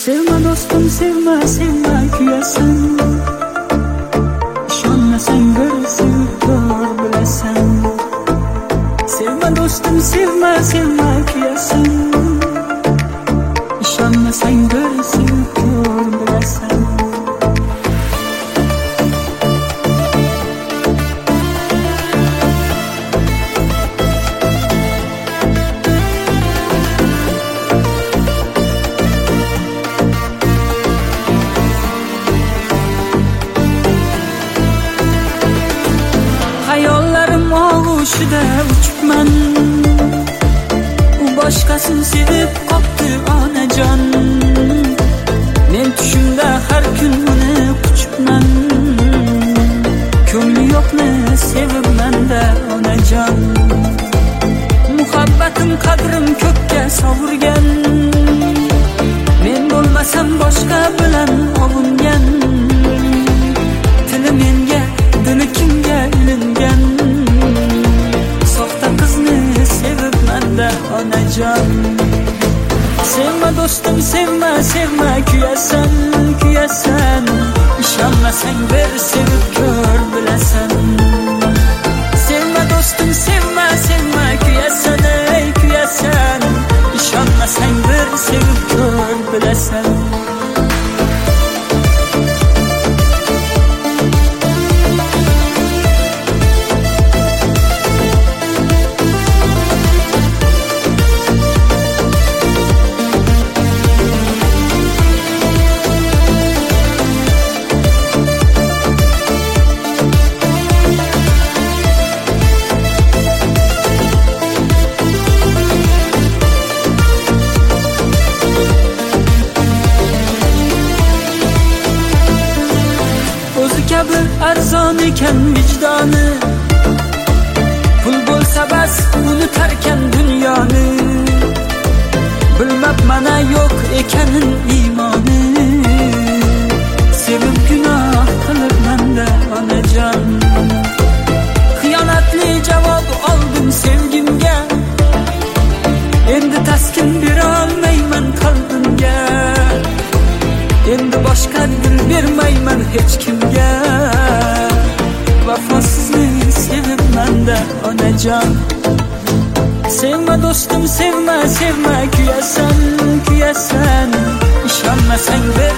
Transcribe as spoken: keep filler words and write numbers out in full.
Sevme dostum sevme sevme kuyasan. İşonmasang bir sevib ko'r bilasan. Sevme dostum sevme sevme kuyasan. İşonmasang bir sevib ko'r bilasan. Hayollarim og'ushida uchibman. U boshqasini sevib qopti onajon. Men tushimda har kun uni quchibman. Ko'ngli yo'qni sevibman-da onajon. Muhabbatim qadrim ko'kka sovurgan. Men bo'lmasam boshqa bilan ovungan. Tili menga, dili kimga ilingan. Soxta qizni sevibman-da onajon. Sevme dostum sevme sevme kuyasan kuyasan. İşonmasang bir sevib ko'r bilasan. Sevme dostum sevme sevme kuyasan ey kuyasan. İşonmasang bir sevib ko'r bilasan. Kabi arzon ekan vijdoni. Pul bo'lsa bas unutarkan dunyoni. Bilmabman yo'q ekanin iymoni. Sevib gunoh qilibman-da onajon. Xiyonatli javob oldim sevgimga. Endi taskin bera olmayman qalbimga. Endi boshqa dil bermayman hech kimga. Vafosizni sevibman-da onajon. Sevme dostum sevme sevme kuyasan kuyasan. İşonmasang